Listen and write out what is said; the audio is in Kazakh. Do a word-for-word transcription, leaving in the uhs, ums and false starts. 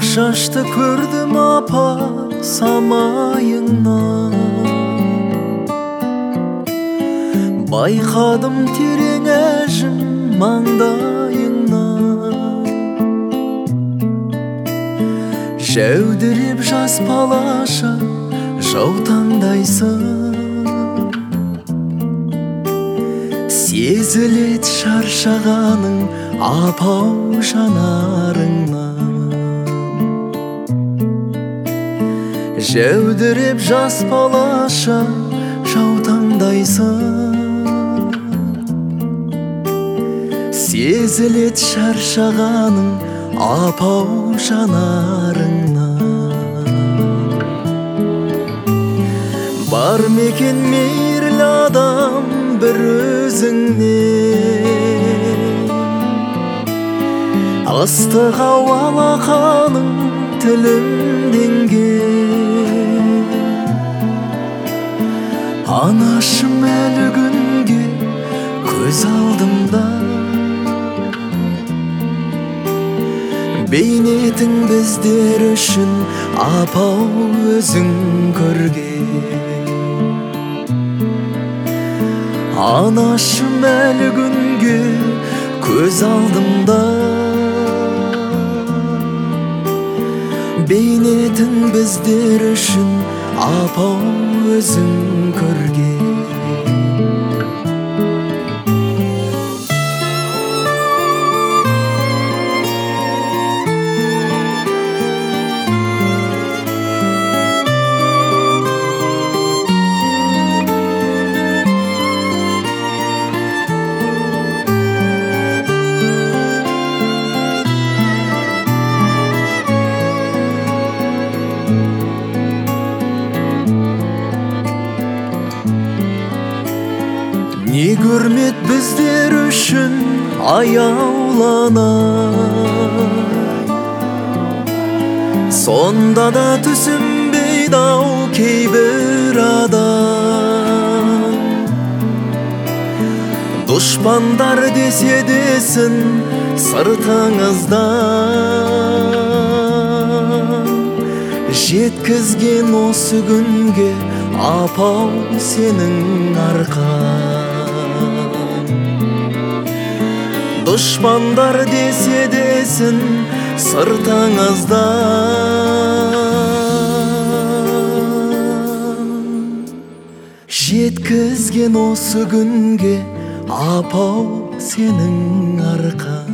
шашты көрдім апа самайыңнан, байқадым терең әжім маңдайыңнан. Жәудіреп жас балаша жаутаңдайсың, сезілет шаршағаның апау жанарыңнан. Жәудіреп жас балаша жаутаңдайсың, сезілет шаршағаның апау жанарыңнан. Бар мекен мейірлі адам бір өзіңнен, ыстық алақаның тілімденген. Анашым әлі күнге көз алдымда, бейнетің біздер үшін апау өзің көрген. Анашым әлі күнге көз алдымда, бейнетің біздер үшін апау өзің көрген. Не көрмет біздер үшін аяуланай, сонда да түсінбейді ау кейбір адам. Дұшпандар десе десін сыртыңыздан, жеткізген осы күнге апау сенің арқан. Дұшпандар десе десін сыртыңыздан, жеткізген осы күнге апау сенің арқан.